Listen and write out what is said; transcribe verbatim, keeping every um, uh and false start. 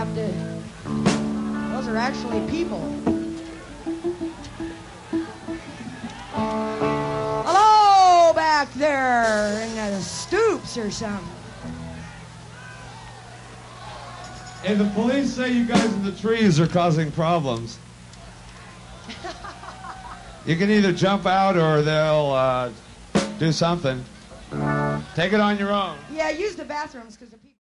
have to... Those are actually people. Hello back there in the stoops or something. Hey, the police say you guys in the trees are causing problems. You can either jump out or they'll uh, do something. Take it on your own. Yeah, use the bathrooms because the people...